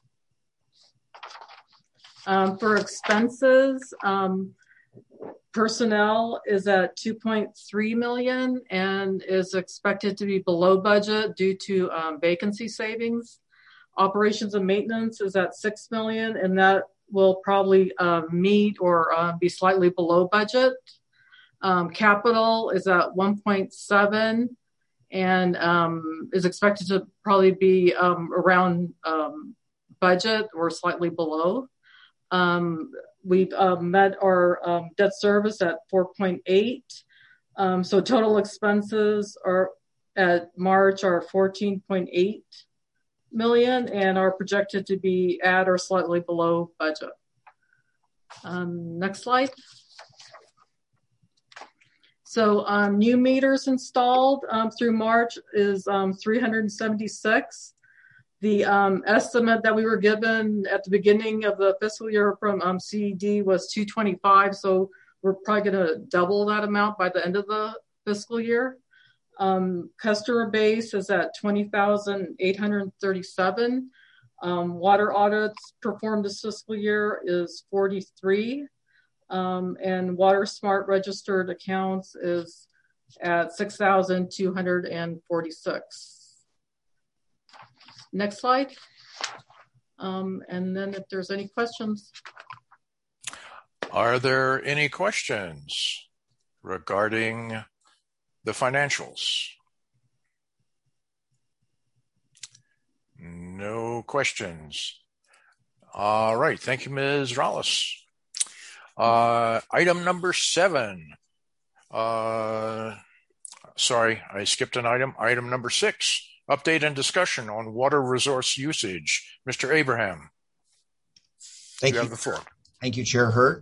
Um, for expenses, um, personnel is at two point three million and is expected to be below budget due to um, vacancy savings. Operations and maintenance is at six million and that will probably uh, meet or uh, be slightly below budget. Um, capital is at one point seven and um, is expected to probably be um, around um, budget or slightly below. Um, we've uh, met our um, debt service at four point eight. Um, so total expenses are at March are fourteen point eight million and are projected to be at or slightly below budget. Um, next slide. So um, new meters installed um, through March is um, three hundred seventy-six. The um, estimate that we were given at the beginning of the fiscal year from um, C E D was two twenty-five. So we're probably going to double that amount by the end of the fiscal year. Um, customer base is at twenty thousand eight hundred thirty-seven. Um, water audits performed this fiscal year is forty-three. Um, and Water Smart registered accounts is at six thousand two hundred forty-six. Next slide. Um, and then if there's any questions. Are there any questions regarding the financials? No questions. All right. Thank you, Miz Rallis. Uh, item number seven. Uh, sorry, I skipped an item. Item number six. Update and discussion on water resource usage. Mister Abraham. Thank you. You have the floor. Thank you, Chair Hurt.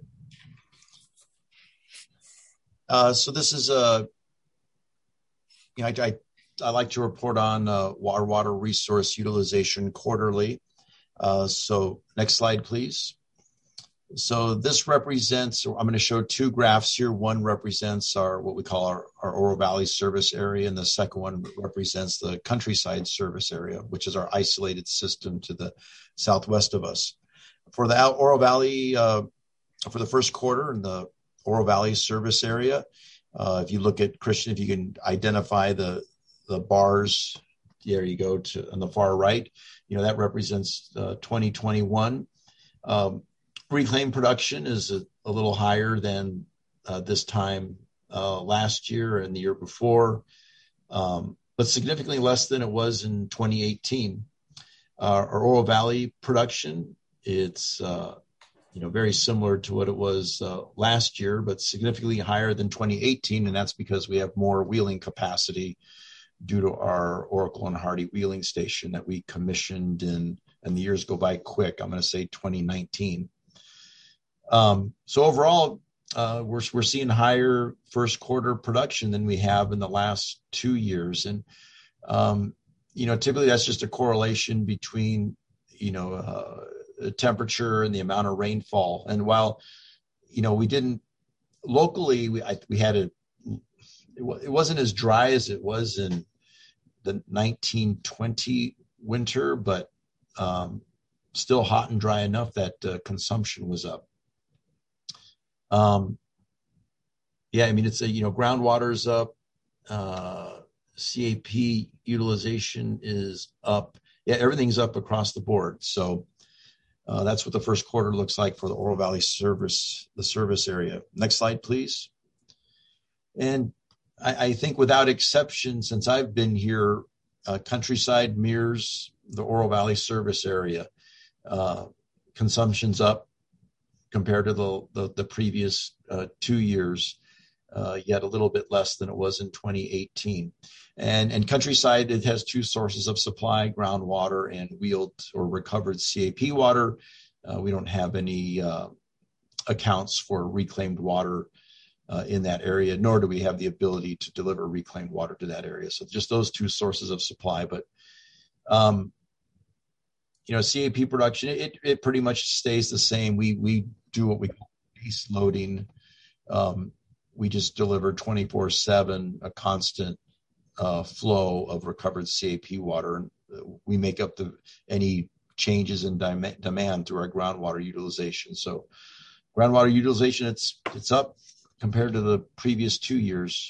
Uh, so this is a, you know, I, I, I like to report on uh, water water resource utilization quarterly. Uh, so next slide, please. So this represents, I'm going to show two graphs here. One represents our, what we call our, our Oro Valley service area, and the second one represents the countryside service area, which is our isolated system to the southwest of us. For the Oro Valley, uh, for the first quarter in the Oro Valley service area, uh, if you look at, Christian, if you can identify the, the bars, there you go, to on the far right, you know, that represents uh, twenty twenty-one. Um, Reclaim production is a, a little higher than uh, this time uh, last year and the year before, um, but significantly less than it was in twenty eighteen. Uh, our Oro Valley production, it's uh, you know very similar to what it was uh, last year, but significantly higher than twenty eighteen, and that's because we have more wheeling capacity due to our Oracle and Hardy wheeling station that we commissioned in, and the years go by quick. I'm going to say twenty nineteen. Um, so overall, uh, we're, we're seeing higher first quarter production than we have in the last two years. And, um, you know, typically that's just a correlation between, you know, uh, the temperature and the amount of rainfall. And while, you know, we didn't locally, we, I, we had a, it, it wasn't as dry as it was in the nineteen twenty winter, but, um, still hot and dry enough that uh, consumption was up. Um, yeah, I mean, it's a, you know, groundwater's up, uh, C A P utilization is up. Yeah, everything's up across the board. So uh, that's what the first quarter looks like for the Oro Valley service, the service area. Next slide, please. And I, I think without exception, since I've been here, uh, Countryside mirrors the Oro Valley service area. Uh, consumption's up compared to the, the, the previous uh, two years, uh, yet a little bit less than it was in twenty eighteen. And, and Countryside, it has two sources of supply, groundwater and wheeled or recovered C A P water. Uh, we don't have any uh, accounts for reclaimed water uh, in that area, nor do we have the ability to deliver reclaimed water to that area. So just those two sources of supply. But um, you know, C A P production, it, it pretty much stays the same. We we do what we call base loading. Um, we just deliver twenty-four seven, a constant uh, flow of recovered C A P water. And we make up the any changes in dem- demand through our groundwater utilization. So groundwater utilization, it's it's up compared to the previous two years.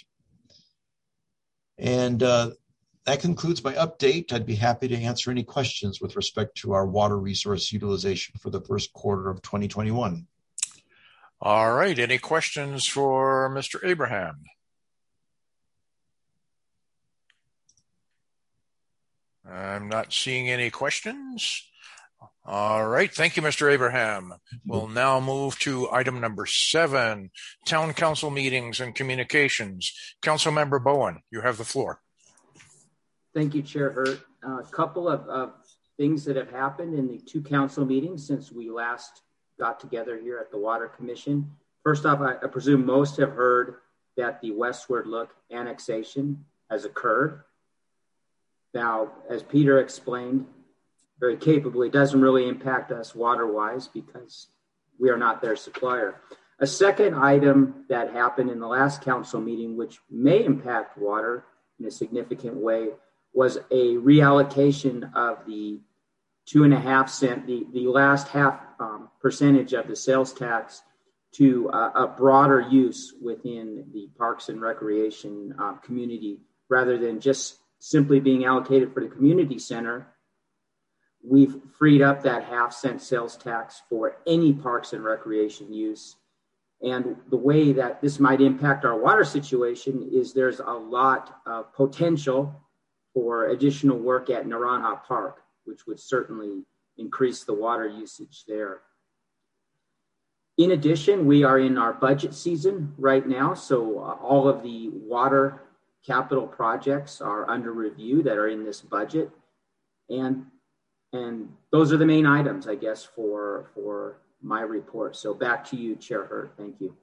And uh, that concludes my update. I'd be happy to answer any questions with respect to our water resource utilization for the first quarter of twenty twenty-one. All right. Any questions for Mister Abraham? I'm not seeing any questions. All right. Thank you, Mister Abraham. We'll now move to item number seven, town council meetings and communications. Councilmember Bowen, you have the floor. Thank you, Chair Hurt. A couple of uh, things that have happened in the two council meetings since we last got together here at the Water Commission. First off, I, I presume most have heard that the Westward Look annexation has occurred. Now, as Peter explained very capably, it doesn't really impact us water-wise because we are not their supplier. A second item that happened in the last council meeting, which may impact water in a significant way, was a reallocation of the two and a half cent, the, the last half um, percentage of the sales tax to uh, a broader use within the Parks and Recreation uh, community, rather than just simply being allocated for the community center. We've freed up that half cent sales tax for any Parks and Recreation use. And the way that this might impact our water situation is there's a lot of potential for additional work at Naranja Park, which would certainly increase the water usage there. In addition, we are in our budget season right now, so uh, all of the water capital projects are under review that are in this budget. And And those are the main items, I guess, for, for my report. So back to you, Chair Hurt. Thank you.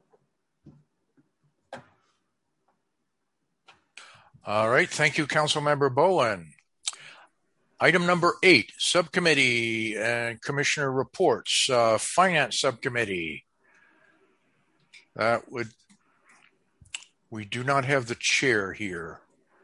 All right. Thank you, Councilmember Bowen. Item number eight, subcommittee and commissioner reports. Uh, Finance subcommittee. That would, we do not have the chair here.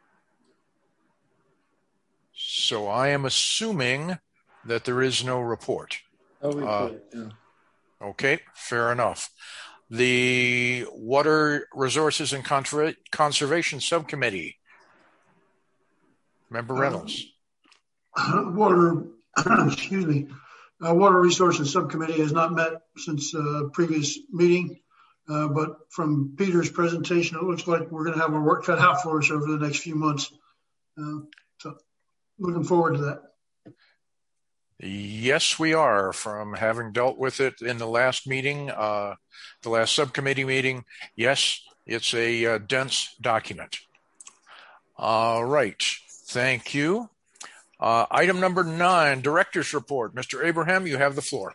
So I am assuming that there is no report. No report, uh, yeah. Okay, fair enough. The Water Resources and Conser- Conservation Subcommittee. Member Reynolds. Uh, water, excuse me, uh, Water Resources Subcommittee has not met since uh, previous meeting, uh, but from Peter's presentation, it looks like we're going to have our work cut out for us over the next few months. Uh, so looking forward to that. Yes, we are, from having dealt with it in the last meeting, uh, the last subcommittee meeting. Yes, it's a uh, dense document. All right. Thank you. Uh, item number nine, director's report. Mister Abraham, you have the floor.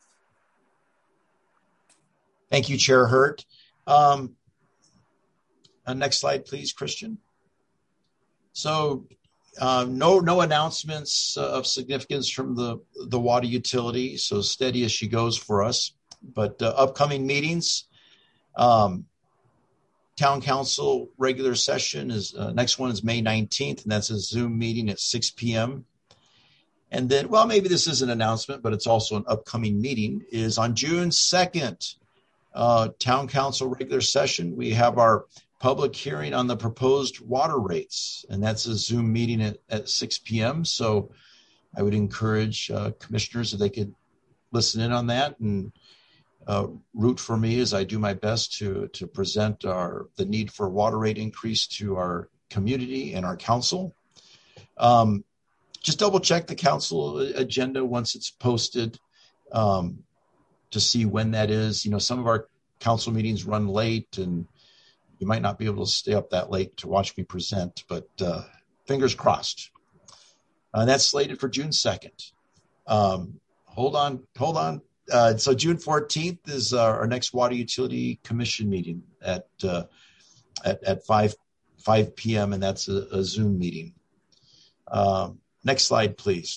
Thank you, Chair Hurt. Um, uh, next slide, please, Christian. So uh, no no announcements uh, of significance from the, the water utility, so steady as she goes for us. But uh, upcoming meetings, um, Town Council regular session is, uh, next one is May nineteenth, and that's a Zoom meeting at six p.m. And then, well, maybe this is an announcement, but it's also an upcoming meeting, is on June second, uh, Town Council regular session. We have our public hearing on the proposed water rates, and that's a Zoom meeting at, at six p.m. So I would encourage uh, commissioners if they could listen in on that and uh, root for me as I do my best to to present our the need for water rate increase to our community and our council. Um, just double check the council agenda once it's posted um, to see when that is. You know, some of our council meetings run late, and you might not be able to stay up that late to watch me present, but uh, fingers crossed. Uh, that's slated for June second. Um, hold on, hold on. Uh, so June fourteenth is our, our next Water Utility Commission meeting at uh, at, at five p.m., and that's a, a Zoom meeting. Um, next slide, please.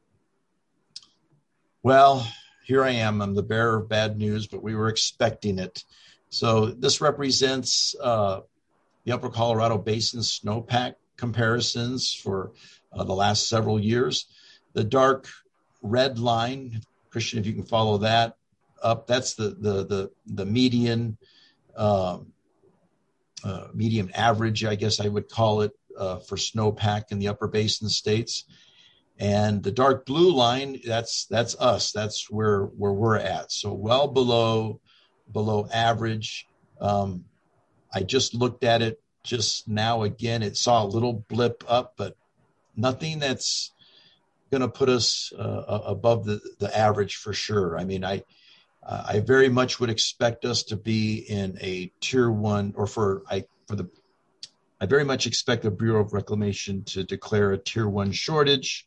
Well, here I am. I'm the bearer of bad news, but we were expecting it. So this represents uh, the Upper Colorado Basin snowpack comparisons for uh, the last several years. The dark red line, Christian, if you can follow that up, that's the the the, the median, um, uh, median average, I guess I would call it, uh, for snowpack in the Upper Basin states. And the dark blue line, that's that's us. That's where where we're at. So well below. below average. Um, I just looked at it just now again. It saw a little blip up, but nothing that's going to put us uh, above the, the average for sure. I mean, I uh, I very much would expect us to be in a tier one, or for I for the I very much expect the Bureau of Reclamation to declare a tier one shortage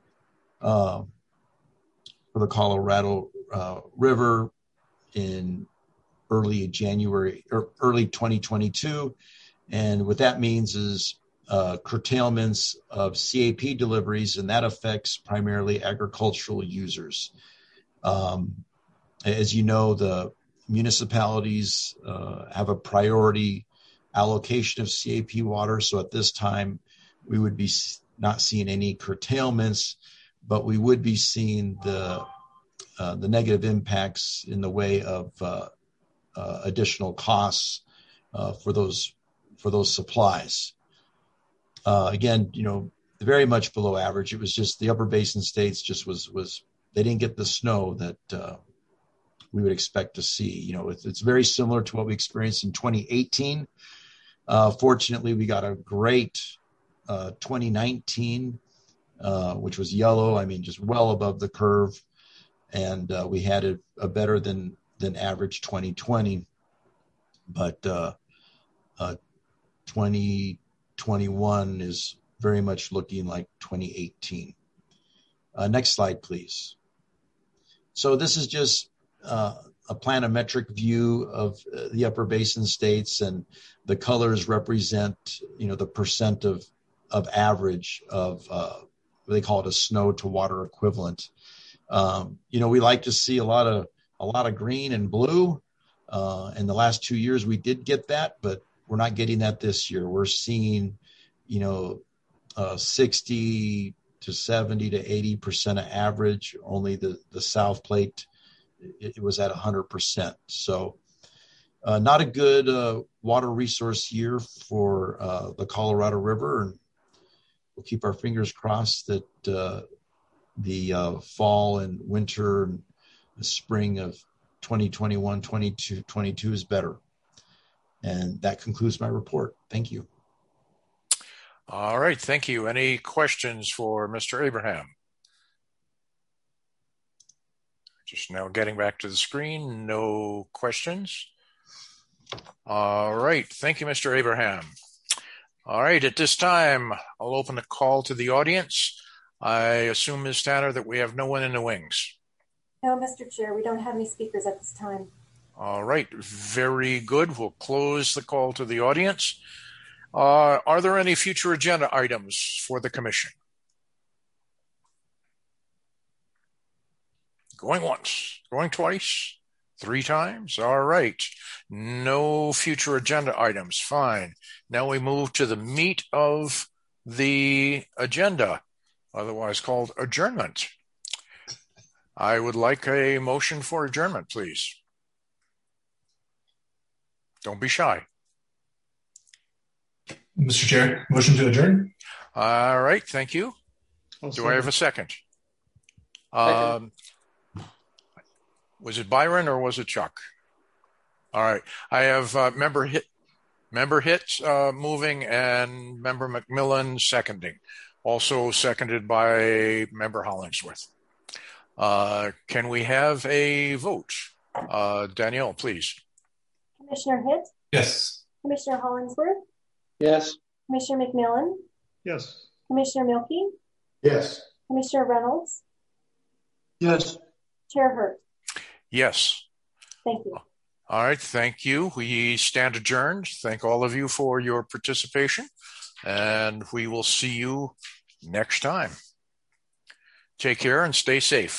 uh, for the Colorado uh, River in early January or early twenty twenty-two. And what that means is uh, curtailments of C A P deliveries, and that affects primarily agricultural users. Um, as you know, the municipalities uh, have a priority allocation of C A P water. So at this time, we would be not seeing any curtailments, but we would be seeing the uh, the negative impacts in the way of uh, uh, additional costs uh, for those for those supplies. Uh, again, you know, very much below average. It was just the upper basin states just was was they didn't get the snow that uh, we would expect to see. You know, it's, it's very similar to what we experienced in twenty eighteen. Uh, fortunately, we got a great uh, twenty nineteen, uh, which was yellow. I mean, just well above the curve, and uh, we had a, a better than than average twenty twenty. But uh, uh, twenty twenty-one is very much looking like twenty eighteen. Uh, next slide, please. So this is just uh, a planimetric view of uh, the upper basin states, and the colors represent, you know, the percent of of average of uh, they call it a snow to water equivalent. Um, you know, we like to see a lot of a lot of green and blue. Uh, in the last two years, we did get that, but we're not getting that this year. We're seeing, you know, uh, sixty to seventy to eighty percent of average. Only the, the South Plate, it, it was at one hundred percent. So uh, not a good uh, water resource year for uh, the Colorado River. And we'll keep our fingers crossed that uh, the uh, fall and winter and the spring of twenty twenty-one, twenty-two, twenty-two is better. And that concludes my report. Thank you. All right. Thank you. Any questions for Mister Abraham? Just now getting back to the screen. No questions. All right. Thank you, Mister Abraham. All right. At this time, I'll open the call to the audience. I assume, Miz Tanner, that we have no one in the wings. No, Mister Chair, we don't have any speakers at this time. All right. Very good. We'll close the call to the audience. Uh, are there any future agenda items for the commission? Going once, going twice, three times. All right. No future agenda items. Fine. Now we move to the meat of the agenda, otherwise called adjournment. I would like a motion for adjournment, please. Don't be shy. Mister Chair, motion to adjourn. All right, thank you. I'll Do I have a second? Um, was it Byron or was it Chuck? All right, I have uh, member hit, member hits uh, moving and member McMillan seconding. Also seconded by member Hollingsworth. Uh, can we have a vote? Uh, Danielle, please. Commissioner Hitt? Yes. Commissioner Hollingsworth? Yes. Commissioner McMillan? Yes. Commissioner Milkey? Yes. Commissioner Reynolds? Yes. Chair Hurt? Yes. Thank you. All right, thank you. We stand adjourned. Thank all of you for your participation, and we will see you next time. Take care and stay safe.